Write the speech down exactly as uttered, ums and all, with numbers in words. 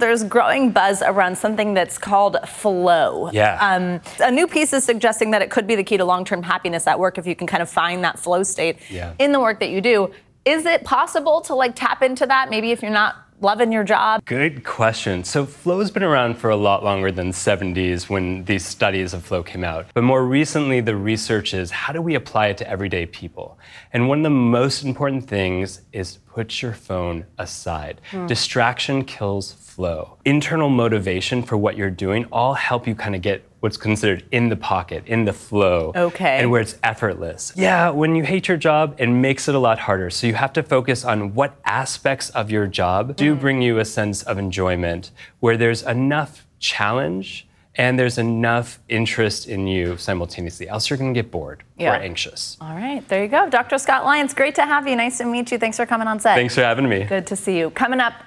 There's growing buzz around something that's called flow. Yeah. Um, a new piece is suggesting that it could be the key to long-term happiness at work if you can kind of find that flow state yeah. in the work that you do. Is it possible to like tap into that? Maybe if you're not loving your job? Good question. So flow's been around for a lot longer than the seventies when these studies of flow came out. But more recently, the research is how do we apply it to everyday people? And one of the most important things is put your phone aside. Mm. Distraction kills flow. Internal motivation for what you're doing all help you kind of get what's considered in the pocket, in the flow. Okay. And where it's effortless. Yeah, when you hate your job, it makes it a lot harder. So you have to focus on what aspects of your job do bring you a sense of enjoyment, where there's enough challenge and there's enough interest in you simultaneously, else you're gonna get bored yeah. or anxious. All right, there you go. Doctor Scott Lyons, great to have you. Nice to meet you. Thanks for coming on set. Thanks for having me. Good to see you. Coming up,